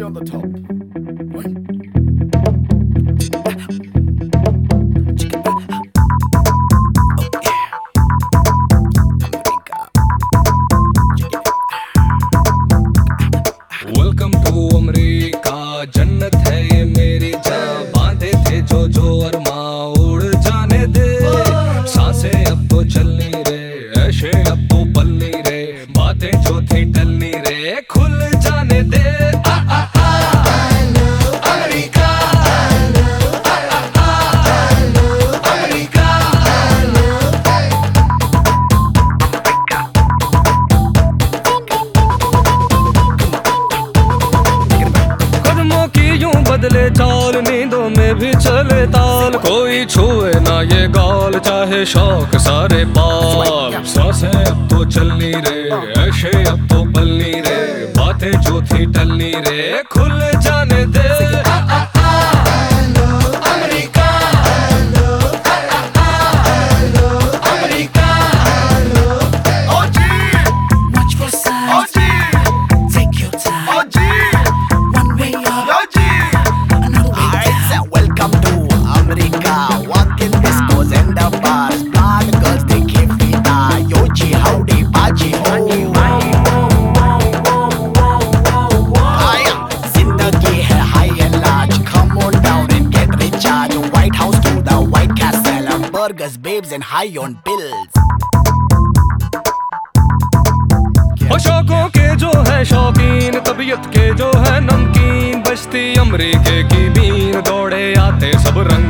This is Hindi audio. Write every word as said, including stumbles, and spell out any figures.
on the top. Welcome to America, जन्नत है ये मेरी जहाँ बांधे थे जो जो अरमा उड़ जाने दे। सांसें अब तो चलनी रे, ऐशे अब तो पलनी रे, बातें जो थी टलनी रे खुल जाने दे। आ आ आ अमेरिका, आ आ आ अमेरिका। कदमों की यूं बदले चाल, नींदों में भी चले ताल, कोई छुए ना ये गाल, चाहे शौक सारे पाल। सांसें अब तो चलनी रे, ऐशे अब तो पलनी रे, बातें जो थी टलनी रे खुल जाने दे। आ आ आ अमेरिका, आ आ आ अमेरिका। ओ जी, Watch your ओ sides, जी, take your time. ओ जी, One way up, ओ जी। another way Alright, down. so welcome to America. Walking discos and the bars. Blonde girls, they give me the Yoji, howdy, baji, ho. Aya, zindagi hai high and large. Come on down and get recharged. White House to the White Castle. Burgers, babes, and high on bills. और शौकों के जो है शौकीन, तबीयत के जो है नमकीन, बस्ती अमरीके की बीन, दौड़े आते सब रंग